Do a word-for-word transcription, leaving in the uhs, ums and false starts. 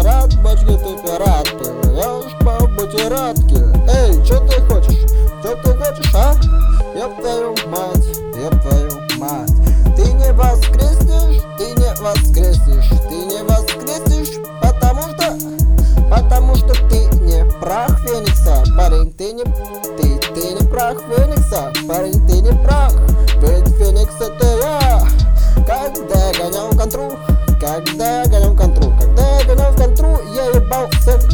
пират, бочки ты пират, плывешь по бутератке. Эй, чё ты хочешь? Чё ты хочешь, а? Ёб твою мать, ёб твою мать. Ты не воскреснешь, ты не воскреснешь, ты не воскреснешь, потому что, потому что ты не прах Феникса, парень, ты не, ты, ты не прах Феникса, парень, ты не прах, ведь Феникс это я. Когда я гонял контру, когда я гонял контру, когда я гонял контру, я ебал всех